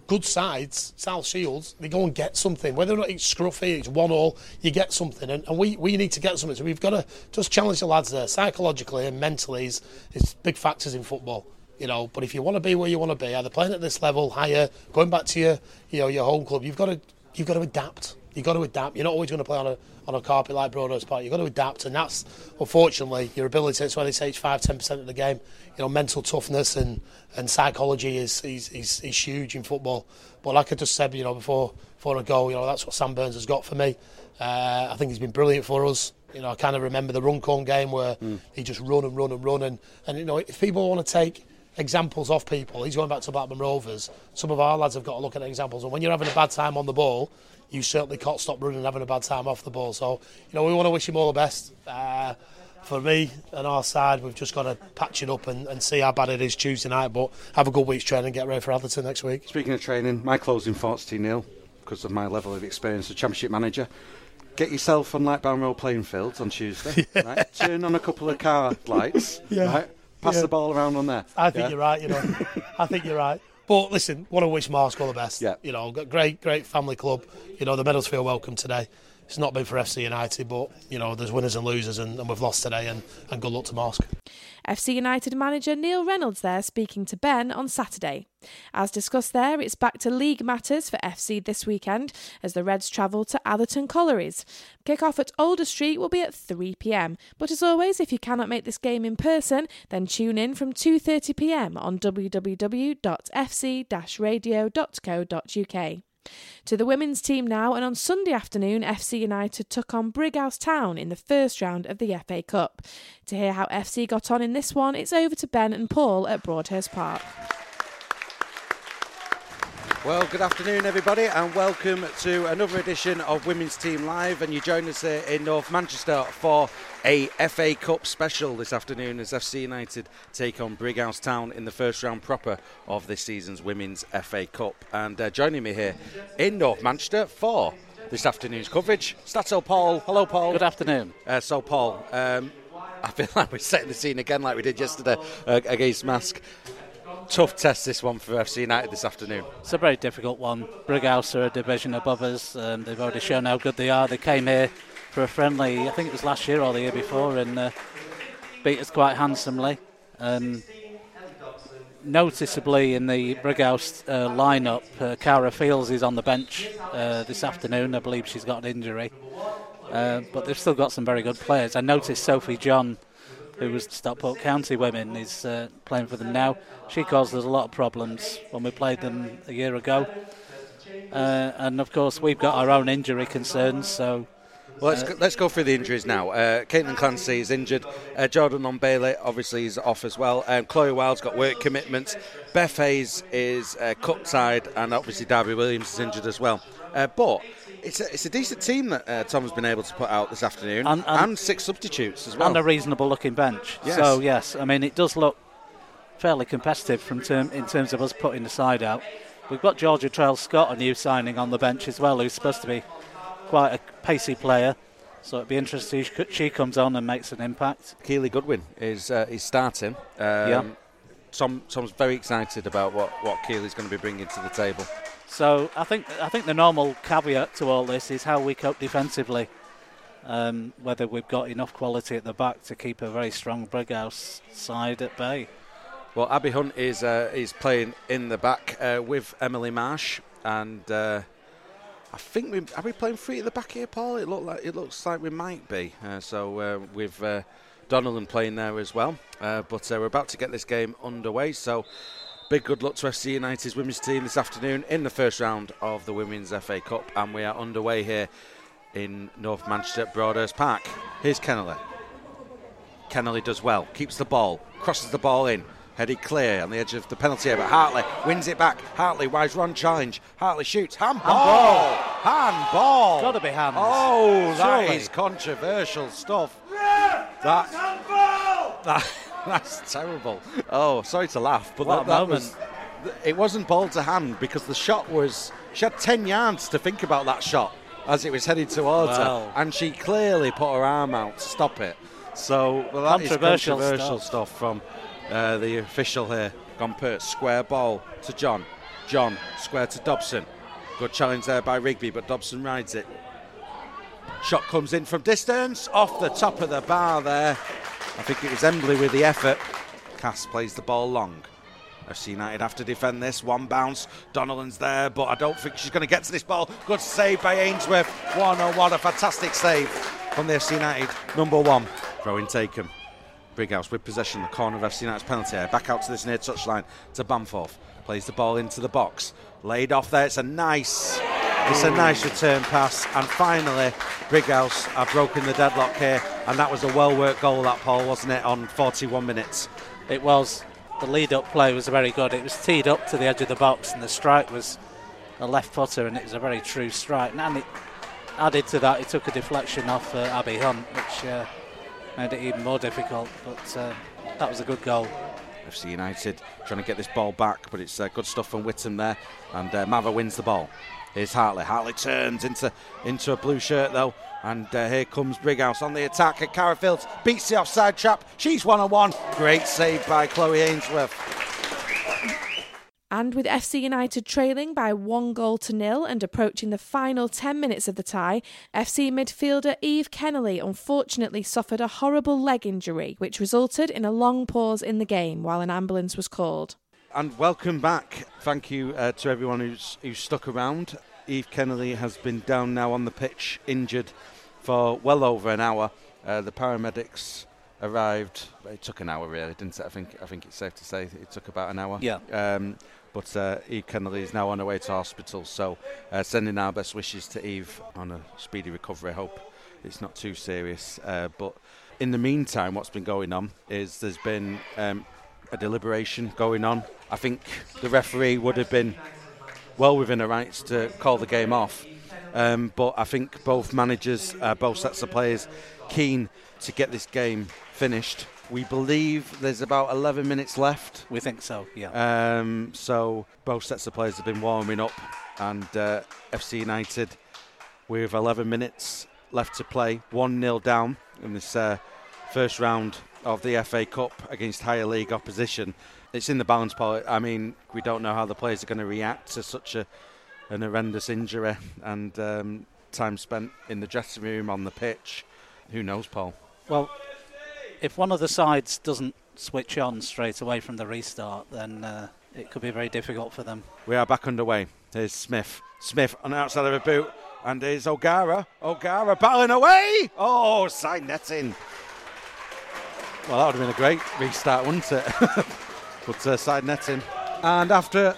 [SPEAKER 10] good sides, South Shields, they go and get something. Whether or not it's scruffy, it's one all, you get something. And, and we, we need to get something. So we've got to just challenge the lads there. Psychologically and mentally is, is big factors in football. You know, but if you want to be where you want to be, either playing at this level, higher, going back to your, you know, your home club, you've got to, you've got to adapt. You've got to adapt. You're not always going to play on a on a carpet like Broadhurst Park. You've got to adapt, and that's unfortunately your ability. That's why they say it's five, ten percent of the game. You know, mental toughness and, and psychology is, is is is huge in football. But like I just said, you know, before before I go, you know, that's what Sam Burns has got for me. Uh, I think he's been brilliant for us. You know, I kind of remember the Runcorn game where mm. he just run and run and run, and and you know, if people want to take examples of people, he's going back to Blackburn Rovers. Some of our lads have got to look at examples, and when you're having a bad time on the ball, you certainly can't stop running and having a bad time off the ball. So, you know, we want to wish him all the best. Uh, for me and our side, we've just got to patch it up and, and see how bad it is Tuesday night, but have a good week's training and get ready for Atherton next week.
[SPEAKER 7] Speaking of training, my closing thoughts to you, Neil, because of my level of experience as Championship manager. Get yourself on Lightbound Road playing fields on Tuesday. Yeah. Right? Turn on a couple of car lights. Yeah. Right? Pass yeah. the ball around on there.
[SPEAKER 10] I think
[SPEAKER 7] yeah?
[SPEAKER 10] you're right, you know. I think you're right. But listen, want to wish Marsk all the best.
[SPEAKER 7] Yeah.
[SPEAKER 10] You know, got great, great family club. You know, the medals feel welcome today. It's not been for F C United, but, you know, there's winners and losers, and, and we've lost today, and, and good luck to Marsk.
[SPEAKER 6] F C United manager Neil Reynolds there speaking to Ben on Saturday. As discussed there, it's back to league matters for F C this weekend as the Reds travel to Atherton Collieries. Kick-off at Alder Street will be at three p m, but as always, if you cannot make this game in person, then tune in from two thirty p m on w w w dot f c dash radio dot co dot u k. To the women's team now, and on Sunday afternoon F C United took on Brighouse Town in the first round of the F A Cup. To hear how F C got on in this one, it's over to Ben and Paul at Broadhurst Park.
[SPEAKER 7] Well, good afternoon everybody, and welcome to another edition of Women's Team Live, and you join us here in North Manchester for a F A Cup special this afternoon as F C United take on Brighouse Town in the first round proper of this season's Women's F A Cup. And uh, joining me here in North Manchester for this afternoon's coverage, Stato Paul. Hello Paul.
[SPEAKER 8] Good afternoon.
[SPEAKER 7] Uh, so Paul, um, I feel like we're setting the scene again like we did yesterday uh, against Mask. Tough test this one for F C United this afternoon.
[SPEAKER 8] It's a very difficult one. Brighouse are a division above us. Um, they've already shown how good they are. They came here for a friendly, I think it was last year or the year before, and uh, beat us quite handsomely. Um, noticeably in the Brighouse uh, lineup, uh, Cara Fields is on the bench uh, this afternoon. I believe she's got an injury. Uh, but they've still got some very good players. I noticed Sophie John, who was Stockport County women, is uh, playing for them now. She caused us a lot of problems when we played them a year ago. Uh, and of course we've got our own injury concerns, so...
[SPEAKER 7] Well, let's, uh, go, let's go through the injuries now. Uh, Caitlin Clancy is injured. Uh, Jordan On-Bailey obviously is off as well. Um, Chloe Wild's got work commitments. Beth Hayes is uh, cup-side, and obviously Darby Williams is injured as well. Uh, but it's a, it's a decent team that uh, Tom's been able to put out this afternoon, and, and, and six substitutes as well.
[SPEAKER 8] And a reasonable-looking bench.
[SPEAKER 7] Yes.
[SPEAKER 8] So, yes, I mean, it does look fairly competitive from term, in terms of us putting the side out. We've got Georgia Trail-Scott, a new signing, on the bench as well, who's supposed to be quite a pacey player, so it'd be interesting if she comes on and makes an impact.
[SPEAKER 7] Keely Goodwin is uh, is starting. Um,
[SPEAKER 8] yeah.
[SPEAKER 7] Tom Tom's very excited about what, what Keely's going to be bringing to the table.
[SPEAKER 8] So I think I think the normal caveat to all this is how we cope defensively, um, whether we've got enough quality at the back to keep a very strong Brighouse side at bay.
[SPEAKER 7] Well, Abby Hunt is uh, is playing in the back uh, with Emily Marsh, and uh, I think we are we playing three at the back here, Paul. It look like it looks like we might be. Uh, so uh, with uh, Donnellan playing there as well, uh, but uh, we're about to get this game underway. So big good luck to F C United's women's team this afternoon in the first round of the Women's F A Cup, and we are underway here in North Manchester at Broadhurst Park. Here's Kennelly. Kennelly does well, keeps the ball, crosses the ball in. Headed clear on the edge of the penalty area, but Hartley wins it back. Hartley, wise run challenge. Hartley shoots. Handball! Handball!
[SPEAKER 8] Got to be hands.
[SPEAKER 7] Oh, that
[SPEAKER 8] Surely.
[SPEAKER 7] is controversial stuff. That, that, that's terrible. Oh, sorry to laugh, but
[SPEAKER 8] what
[SPEAKER 7] that, that
[SPEAKER 8] moment.
[SPEAKER 7] was... It wasn't ball to hand because the shot was... She had ten yards to think about that shot as it was headed towards
[SPEAKER 8] well.
[SPEAKER 7] her, and she clearly put her arm out to stop it. So, well, that
[SPEAKER 8] controversial
[SPEAKER 7] is controversial
[SPEAKER 8] stuff,
[SPEAKER 7] stuff from... Uh, the official here, Gompert, square ball to John. John, square to Dobson. Good challenge there by Rigby, but Dobson rides it. Shot comes in from distance, off the top of the bar there. I think it was Embley with the effort. Cass plays the ball long. F C United have to defend this. One bounce. Donnellan's there, but I don't think she's going to get to this ball. Good save by Ainsworth. One on one. A fantastic save from the F C United number one. Throw in taken. Brighouse with possession. The corner of F C United's penalty area. Back out to this near touchline to Bamforth. Plays the ball into the box. Laid off there. It's a nice, it's a nice return pass. And finally, Brighouse have broken the deadlock here. And that was a well-worked goal, that, Paul, wasn't it, on forty-one minutes?
[SPEAKER 8] It was. The lead-up play was very good. It was teed up to the edge of the box, and the strike was a left footer, and it was a very true strike. And it added to that, it took a deflection off uh, Abby Hunt, which uh, made it even more difficult. But uh, that was a good goal.
[SPEAKER 7] F C United trying to get this ball back, but it's uh, good stuff from Whittam there, and uh, Mava wins the ball. Here's Hartley. Hartley turns into into a blue shirt though, and uh, here comes Brighouse on the attack, and Cara Fields beats the offside trap. She's one on one. Great save by Chloe Ainsworth.
[SPEAKER 6] And with F C United trailing by one goal to nil and approaching the final ten minutes of the tie, F C midfielder Eve Kennelly unfortunately suffered a horrible leg injury, which resulted in a long pause in the game while an ambulance was called.
[SPEAKER 7] And welcome back. Thank you uh, to everyone who's, who's stuck around. Eve Kennelly has been down now on the pitch, injured for well over an hour. Uh, the paramedics arrived. It took an hour, really, didn't it? I think I think it's safe to say it took about an hour.
[SPEAKER 8] Yeah.
[SPEAKER 7] Um, but uh, Eve Kennelly is now on her way to hospital, so uh, sending our best wishes to Eve on a speedy recovery. I hope it's not too serious. Uh, but in the meantime, what's been going on is there's been um, a deliberation going on. I think the referee would have been well within her rights to call the game off. Um, but I think both managers, uh, both sets of players, keen to get this game finished. We believe there's about eleven minutes left.
[SPEAKER 8] We think so, yeah.
[SPEAKER 7] Um, so both sets of players have been warming up, and uh, F C United with eleven minutes left to play, one nil down in this uh, first round of the F A Cup against higher league opposition. It's in the balance part. I mean, we don't know how the players are going to react to such a an horrendous injury and um, time spent in the dressing room, on the pitch. Who knows, Paul?
[SPEAKER 8] Well, if one of the sides doesn't switch on straight away from the restart, then uh, it could be very difficult for them.
[SPEAKER 7] We are back underway. Here's Smith. Smith on the outside of a boot. And here's O'Gara. O'Gara battling away. Oh, side netting. Well, that would have been a great restart, wouldn't it? But uh, side netting. And after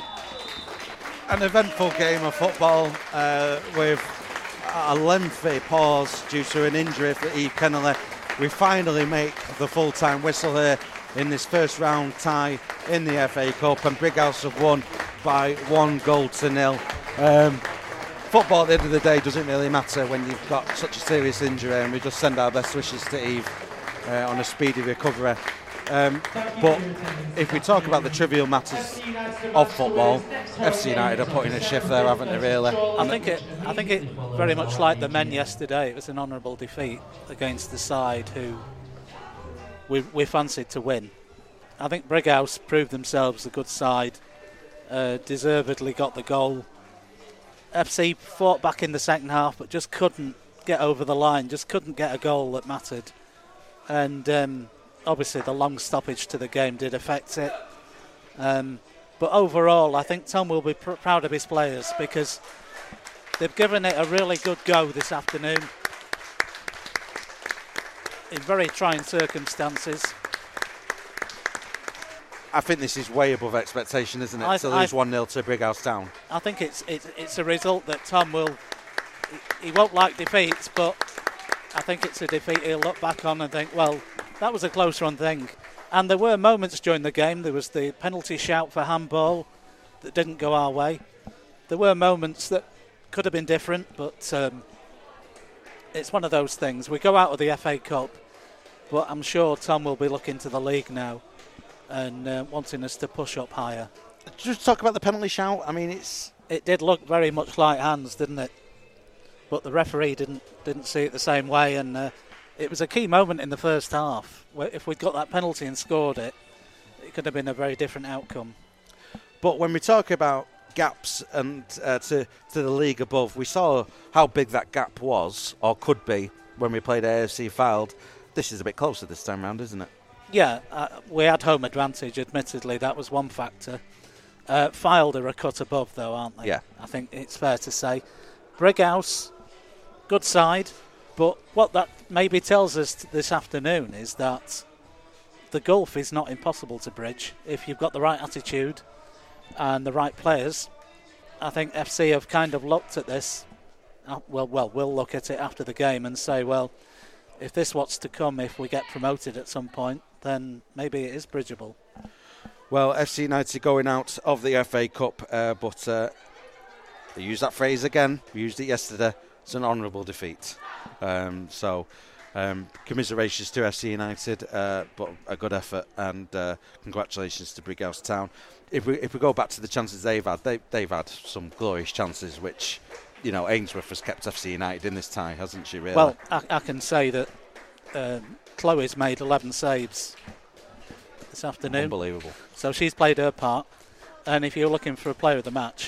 [SPEAKER 7] an eventful game of football uh, with a lengthy pause due to an injury for Eve Kennelly, we finally make the full-time whistle here in this first round tie in the F A Cup, and Brighouse have won by one goal to nil. Um, football at the end of the day doesn't really matter when you've got such a serious injury, and we just send our best wishes to Eve uh, on a speedy recovery. Um, but if we talk about the trivial matters of football, F C United are putting a shift there, haven't they, really?
[SPEAKER 8] I think it I think it very much like the men yesterday. It was an honourable defeat against the side who we, we fancied to win. I think Brighouse proved themselves a good side, uh, deservedly got the goal. F C fought back in the second half but just couldn't get over the line, just couldn't get a goal that mattered. And um, obviously the long stoppage to the game did affect it. Um, but overall, I think Tom will be pr- proud of his players because they've given it a really good go this afternoon in very trying circumstances.
[SPEAKER 7] I think this is way above expectation, isn't it,
[SPEAKER 8] I,
[SPEAKER 7] to lose one nil to Brighouse Town?
[SPEAKER 8] I think it's, it's it's a result that Tom will... He won't like defeats, but I think it's a defeat he'll look back on and think, well, that was a close-run thing. And there were moments during the game. There was the penalty shout for handball that didn't go our way. There were moments that could have been different, but um, it's one of those things. We go out of the F A Cup, but I'm sure Tom will be looking to the league now and uh, wanting us to push up higher.
[SPEAKER 7] Just talk about the penalty shout. I mean, it's...
[SPEAKER 8] It did look very much like hands, didn't it? But the referee didn't didn't see it the same way, and uh, it was a key moment in the first half. Where if we'd got that penalty and scored it, it could have been a very different outcome.
[SPEAKER 7] But when we talk about gaps and uh, to to the league above, we saw how big that gap was or could be when we played A F C Fylde. This is a bit closer this time round, isn't it?
[SPEAKER 8] Yeah, uh, we had home advantage. Admittedly, that was one factor. Uh, Fylde are a cut above, though, aren't they?
[SPEAKER 7] Yeah.
[SPEAKER 8] I think it's fair to say. Brighouse, good side, but what that maybe tells us this afternoon is that the gulf is not impossible to bridge if you've got the right attitude and the right players. I think F C have kind of looked at this. Uh, well, well, we'll look at it after the game and say, well, if this what's to come, if we get promoted at some point, then maybe it is bridgeable.
[SPEAKER 7] Well, F C United going out of the F A Cup, uh, but uh, they used that phrase again. We used it yesterday. It's an honourable defeat. Um, so, um, commiserations to F C United, uh, but a good effort, and uh, congratulations to Brighouse Town. If we if we go back to the chances they've had, they, they've had some glorious chances, which, you know, Ainsworth has kept F C United in this tie, hasn't she, really?
[SPEAKER 8] Well, I, I can say that uh, Chloe's made eleven saves this afternoon.
[SPEAKER 7] Unbelievable.
[SPEAKER 8] So she's played her part. And if you're looking for a player of the match,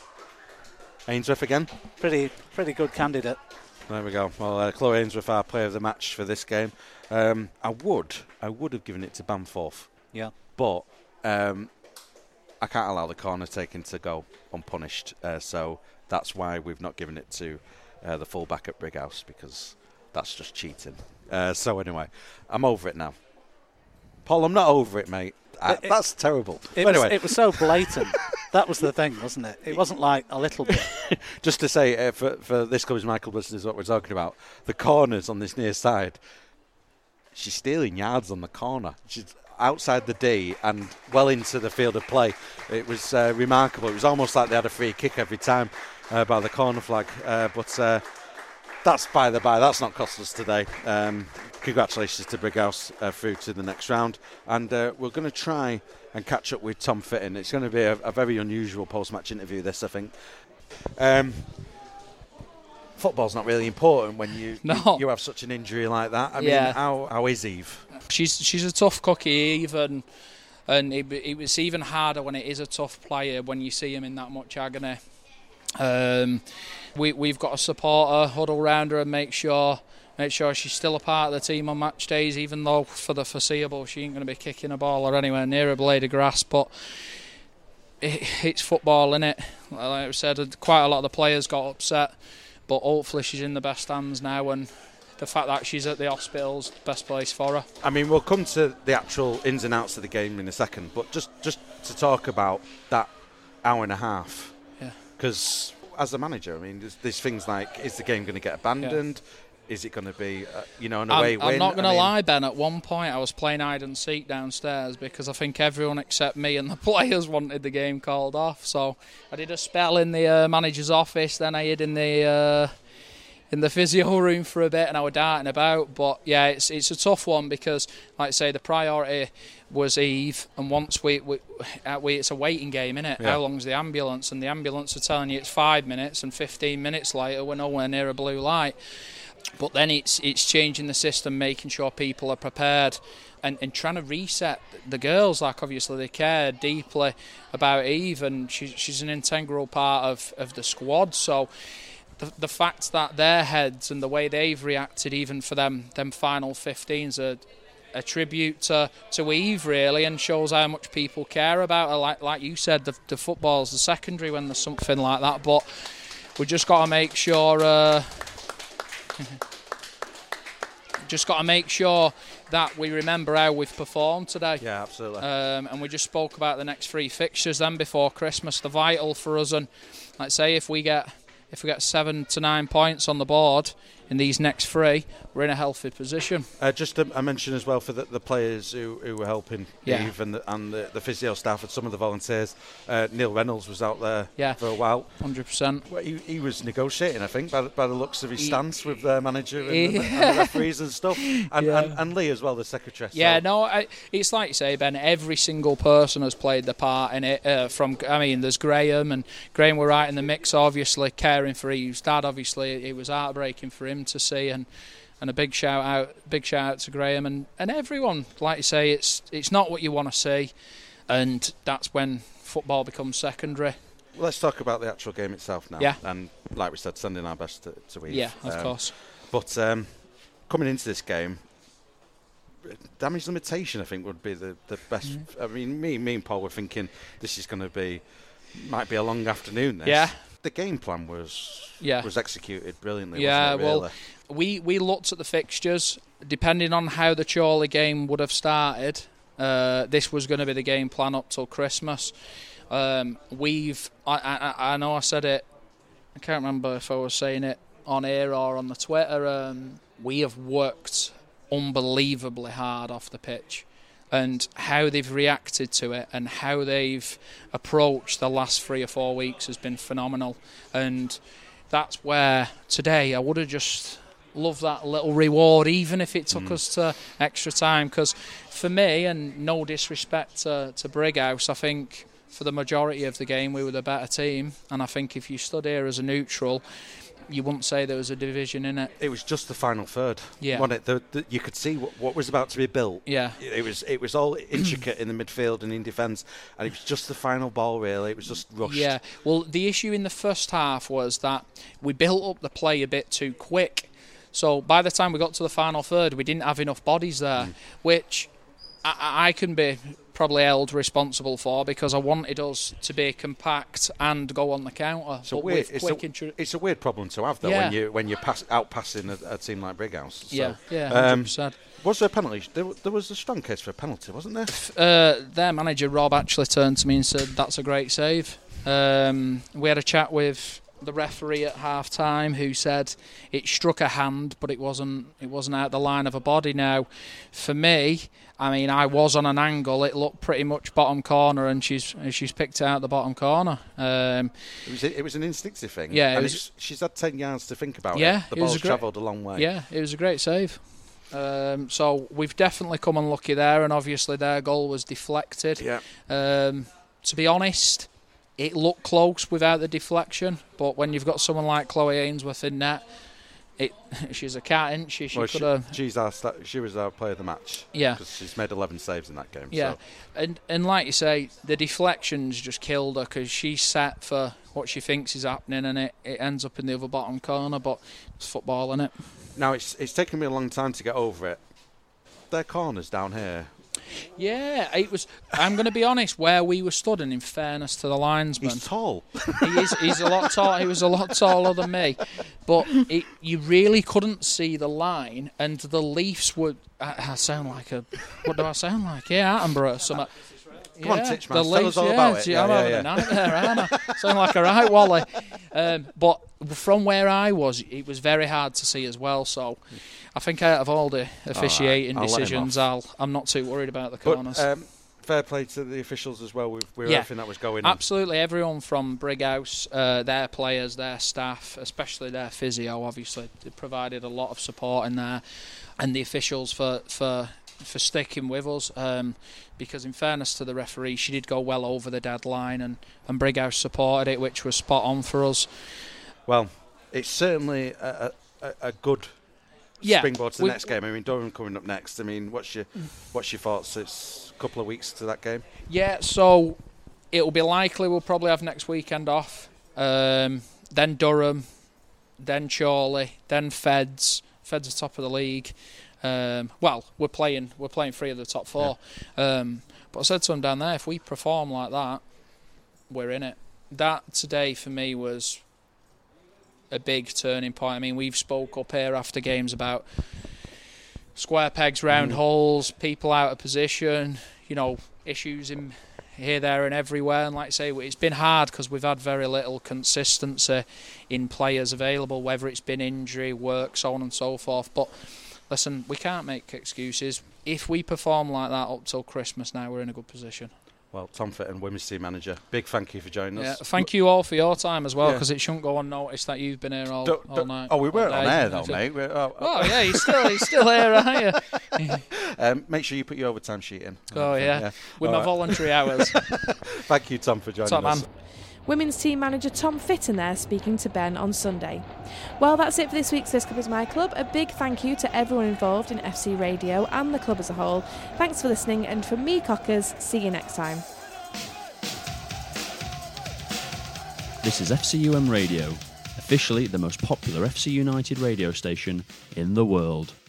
[SPEAKER 7] Ainsworth again?
[SPEAKER 8] Pretty pretty good candidate.
[SPEAKER 7] There we go. Well, uh, Chloe Ainsworth, our player of the match for this game. Um, I would, I would have given it to Bamforth.
[SPEAKER 8] Yeah.
[SPEAKER 7] But um, I can't allow the corner taken to go unpunished. Uh, so that's why we've not given it to uh, the fullback at Brighouse, because that's just cheating. Uh, so anyway, I'm over it now. Paul, I'm not over it, mate. I,
[SPEAKER 8] it,
[SPEAKER 7] that's terrible.
[SPEAKER 8] It,
[SPEAKER 7] but
[SPEAKER 8] was,
[SPEAKER 7] anyway.
[SPEAKER 8] it was so blatant. That was the thing, wasn't it? It wasn't like a little bit.
[SPEAKER 7] Just to say, uh, for, for this club's Michael listeners, what we're talking about, the corners on this near side, she's stealing yards on the corner. She's outside the D and well into the field of play. It was uh, remarkable. It was almost like they had a free kick every time uh, by the corner flag. Uh, but uh, that's by the by. That's not cost us today. Um, congratulations to Brighouse uh, through to the next round. And uh, we're going to try and catch up with Tom Fitton. It's going to be a, a very unusual post-match interview, this, I think. Um, football's not really important when you,
[SPEAKER 11] no.
[SPEAKER 7] you you have such an injury like that. I
[SPEAKER 11] yeah.
[SPEAKER 7] mean, how how is Eve?
[SPEAKER 11] She's she's a tough cookie, Eve, and and it, it was even harder when it is a tough player when you see him in that much agony. Um, we we've got to support her, huddle round her, and make sure make sure she's still a part of the team on match days, even though for the foreseeable she ain't going to be kicking a ball or anywhere near a blade of grass. But it, it's football, innit? Like I said, quite a lot of the players got upset, but hopefully she's in the best hands now, and the fact that she's at the hospital's the best place for her.
[SPEAKER 7] I mean, we'll come to the actual ins and outs of the game in a second, but just, just to talk about that hour and a half.
[SPEAKER 11] Yeah.
[SPEAKER 7] Because as a manager, I mean, there's, there's things like, is the game going to get abandoned? Yeah. Is it going to be, uh, you know, an away
[SPEAKER 11] I'm,
[SPEAKER 7] win?
[SPEAKER 11] I'm not going to
[SPEAKER 7] I mean,
[SPEAKER 11] lie, Ben. At one point, I was playing hide and seek downstairs because I think everyone except me and the players wanted the game called off. So I did a spell in the uh, manager's office. Then I hid in the uh, in the physio room for a bit, and I was darting about. But yeah, it's it's a tough one because, like I say, the priority was Eve, and once we we, uh, we it's a waiting game, innit?
[SPEAKER 7] Yeah.
[SPEAKER 11] How long's the ambulance? And the ambulance are telling you it's five minutes, and fifteen minutes later we're nowhere near a blue light. But then it's it's changing the system, making sure people are prepared, and, and trying to reset the girls. Like, obviously they care deeply about Eve, and she, she's an integral part of, of the squad. So the the fact that their heads and the way they've reacted, even for them them final fifteens, are a tribute to, to Eve, really, and shows how much people care about her. Like like you said, the, the football's the secondary when there's something like that. But we just got to make sure... Uh, just got to make sure that we remember how we've performed today.
[SPEAKER 7] Yeah, absolutely.
[SPEAKER 11] Um, and we just spoke about the next three fixtures then before Christmas. They're vital for us, and like I say, if we get if we get seven to nine points on the board in these next three, we're in a healthy position.
[SPEAKER 7] Uh, just a, a mention as well for the, the players who, who were helping
[SPEAKER 11] yeah.
[SPEAKER 7] Eve and the, and the, the physio staff and some of the volunteers. Uh, Neil Reynolds was out there
[SPEAKER 11] yeah.
[SPEAKER 7] for a while.
[SPEAKER 11] one hundred percent.
[SPEAKER 7] Well, he, he was negotiating, I think, by, by the looks of his he, stance with the manager and,
[SPEAKER 11] he,
[SPEAKER 7] the, and the referees and stuff. And,
[SPEAKER 11] yeah.
[SPEAKER 7] and, and Lee as well, the secretary.
[SPEAKER 11] Yeah,
[SPEAKER 7] so.
[SPEAKER 11] no, I, it's like you say, Ben, every single person has played their part in it. Uh, from, I mean, there's Graham, and Graham were right in the mix, obviously, caring for Eve's dad. Obviously, it was heartbreaking for him to see, and And a big shout out, big shout out to Graham and, and everyone. Like you say, it's it's not what you want to see, and that's when football becomes secondary.
[SPEAKER 7] Well, let's talk about the actual game itself now.
[SPEAKER 11] Yeah.
[SPEAKER 7] And like we said, sending our best to, to Eve.
[SPEAKER 11] Yeah, of
[SPEAKER 7] um,
[SPEAKER 11] course.
[SPEAKER 7] But um, coming into this game, damage limitation, I think, would be the, the best. Mm. I mean, me, me and Paul were thinking this is going to be, might be a long afternoon. This.
[SPEAKER 11] Yeah.
[SPEAKER 7] The game plan was
[SPEAKER 11] yeah.
[SPEAKER 7] was executed brilliantly.
[SPEAKER 11] Yeah,
[SPEAKER 7] wasn't it, really?
[SPEAKER 11] well, we, we looked at the fixtures. Depending on how the Chorley game would have started, uh, this was going to be the game plan up till Christmas. Um, we've, I, I, I know I said it, I can't remember if I was saying it on air or on the Twitter. Um, we have worked unbelievably hard off the pitch, and how they've reacted to it and how they've approached the last three or four weeks has been phenomenal. And that's where today I would have just loved that little reward, even if it took mm. us to extra time. Because for me, and no disrespect to, to Brighouse, I think for the majority of the game we were the better team. And I think if you stood here as a neutral, you wouldn't say there was a division in it.
[SPEAKER 7] It was just the final third.
[SPEAKER 11] Yeah.
[SPEAKER 7] Wasn't it? The, the, you could see what, what was about to be built.
[SPEAKER 11] Yeah.
[SPEAKER 7] It was it was all intricate in the midfield and in defence, and it was just the final ball, really. It was just rushed.
[SPEAKER 11] Yeah. Well, the issue in the first half was that we built up the play a bit too quick. So by the time we got to the final third, we didn't have enough bodies there, mm. which I, I can be probably held responsible for, because I wanted us to be compact and go on the counter.
[SPEAKER 7] It's a
[SPEAKER 11] but
[SPEAKER 7] weird,
[SPEAKER 11] with
[SPEAKER 7] it's,
[SPEAKER 11] quick
[SPEAKER 7] a,
[SPEAKER 11] intru-
[SPEAKER 7] it's a weird problem to have, though,
[SPEAKER 11] yeah.
[SPEAKER 7] when you when you're pass, out passing a, a team like Brighouse. So,
[SPEAKER 11] yeah, yeah, one hundred percent.
[SPEAKER 7] Um, was there a penalty? There, there was a strong case for a penalty, wasn't there?
[SPEAKER 11] Uh, their manager Rob actually turned to me and said, "That's a great save." Um, we had a chat with the referee at half time, who said it struck a hand, but it wasn't it wasn't out the line of a body. Now, for me, I mean, I was on an angle. It looked pretty much bottom corner, and she's she's picked out the bottom corner. Um,
[SPEAKER 7] it was it was an instinctive thing.
[SPEAKER 11] Yeah,
[SPEAKER 7] and
[SPEAKER 11] it was,
[SPEAKER 7] it's, she's had ten yards to think about
[SPEAKER 11] yeah,
[SPEAKER 7] it. The
[SPEAKER 11] it
[SPEAKER 7] ball's
[SPEAKER 11] great,
[SPEAKER 7] travelled a long way.
[SPEAKER 11] Yeah, it was a great save. Um, so we've definitely come unlucky there, and obviously their goal was deflected.
[SPEAKER 7] Yeah.
[SPEAKER 11] Um, to be honest, it looked close without the deflection, but when you've got someone like Chloe Ainsworth in net, it she's a cat, isn't she? She
[SPEAKER 7] well,
[SPEAKER 11] could have.
[SPEAKER 7] She, she's our she was our player of the match.
[SPEAKER 11] Yeah,
[SPEAKER 7] because she's made eleven saves in that game.
[SPEAKER 11] Yeah,
[SPEAKER 7] so.
[SPEAKER 11] and and like you say, the deflections just killed her, because she's set for what she thinks is happening, and it, it ends up in the other bottom corner. But it's football, isn't it?
[SPEAKER 7] Now it's it's taken me a long time to get over it. Their corners down here.
[SPEAKER 11] Yeah, it was. I'm going to be honest. Where we were stood, and in fairness to the linesman,
[SPEAKER 7] he's tall.
[SPEAKER 11] he is. He's a lot tall. He was a lot taller than me, but it, you really couldn't see the line, and the Leafs would. I, I sound like a. What do I sound like? Yeah, Attenborough. Some.
[SPEAKER 7] Come
[SPEAKER 11] yeah,
[SPEAKER 7] on, Titchman,
[SPEAKER 11] the
[SPEAKER 7] tell
[SPEAKER 11] Leafs,
[SPEAKER 7] us all
[SPEAKER 11] yeah,
[SPEAKER 7] about it.
[SPEAKER 11] Yeah,
[SPEAKER 7] yeah,
[SPEAKER 11] I'm
[SPEAKER 7] yeah,
[SPEAKER 11] having
[SPEAKER 7] yeah.
[SPEAKER 11] a nightmare, aren't I? Sound like a right Wally. Um, but from where I was, it was very hard to see as well. So I think out of all the officiating
[SPEAKER 7] all right, I'll
[SPEAKER 11] decisions, I'll, I'm not too worried about the corners.
[SPEAKER 7] But, um, fair play to the officials as well with, with
[SPEAKER 11] yeah,
[SPEAKER 7] everything that was going on.
[SPEAKER 11] Absolutely, everyone from Brighouse, uh, their players, their staff, especially their physio, obviously, they provided a lot of support in there, and the officials for for, for sticking with us. Um, because in fairness to the referee, she did go well over the deadline, and, and Brighouse supported it, which was spot on for us.
[SPEAKER 7] Well, it's certainly a, a, a good
[SPEAKER 11] yeah,
[SPEAKER 7] springboard to the
[SPEAKER 11] we,
[SPEAKER 7] next game. I mean, Durham coming up next. I mean, what's your what's your thoughts? It's a couple of weeks to that game.
[SPEAKER 11] Yeah, so it'll be likely we'll probably have next weekend off. Um, then Durham, then Chorley, then Feds. Feds are top of the league. Um, well, we're playing we're playing three of the top four. Yeah. Um, but I said to them down there, if we perform like that, we're in it. That today for me was a big turning point. I mean, we've spoke up here after games about square pegs, round mm. holes, people out of position, you know, issues in here, there and everywhere. And like I say, it's been hard because we've had very little consistency in players available, whether it's been injury, work, so on and so forth. But listen, we can't make excuses. If we perform like that up till Christmas now, we're in a good position.
[SPEAKER 7] Well, Tom Fitton, women's team manager, big thank you for joining
[SPEAKER 11] yeah,
[SPEAKER 7] us.
[SPEAKER 11] Thank you all for your time as well, because yeah. it shouldn't go unnoticed that you've been here all,
[SPEAKER 7] do,
[SPEAKER 11] all
[SPEAKER 7] do,
[SPEAKER 11] night.
[SPEAKER 7] Oh, we weren't on air though, mate. We're, oh,
[SPEAKER 11] oh, yeah, he's still he's still here, aren't you?
[SPEAKER 7] um, make sure you put your overtime sheet in.
[SPEAKER 11] Oh, yeah, yeah. with all my right. voluntary hours.
[SPEAKER 7] Thank you, Tom, for joining
[SPEAKER 11] Top
[SPEAKER 7] us.
[SPEAKER 11] Man.
[SPEAKER 6] Women's team manager Tom Fitton there speaking to Ben on Sunday. Well, that's it for this week's This Club Is My Club. A big thank you to everyone involved in F C Radio and the club as a whole. Thanks for listening, and from me, Cockers, see you next time.
[SPEAKER 12] This is F C U M Radio, officially the most popular F C United radio station in the world.